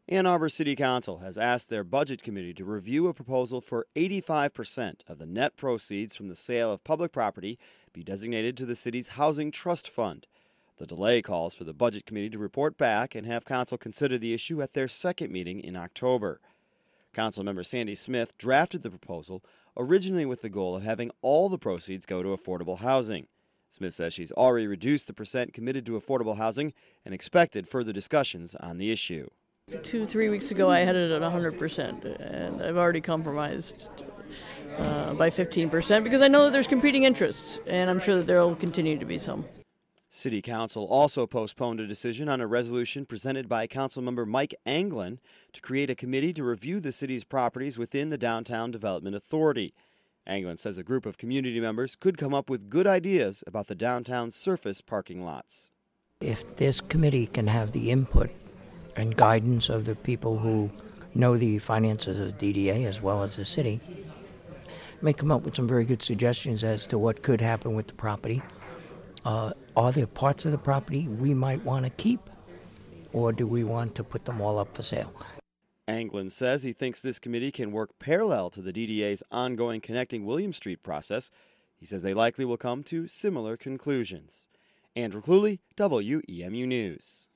Ann Arbor City Council has asked their Budget Committee to review a proposal for 85% of the net proceeds from the sale of public property be designated to the city's Housing Trust Fund. The delay calls for the Budget Committee to report back and have Council consider the issue at their second meeting in October. Councilmember Sandy Smith drafted the proposal originally with the goal of having all the proceeds go to affordable housing. Smith says she's already reduced the percent committed to affordable housing and expected further discussions on the issue. 2-3 weeks ago, I had it at 100%, and I've already compromised by 15% because I know that there's competing interests, and I'm sure that there will continue to be some. City Council also postponed a decision on a resolution presented by Councilmember Mike Anglin to create a committee to review the city's properties within the Downtown Development Authority. Anglin says a group of community members could come up with good ideas about the downtown surface parking lots. If this committee can have the input and guidance of the people who know the finances of DDA as well as the city, may come up with some very good suggestions as to what could happen with the property. Are there parts of the property we might want to keep, or do we want to put them all up for sale? Anglin says he thinks this committee can work parallel to the DDA's ongoing Connecting William Street process. He says they likely will come to similar conclusions. Andrew Cluley, WEMU News.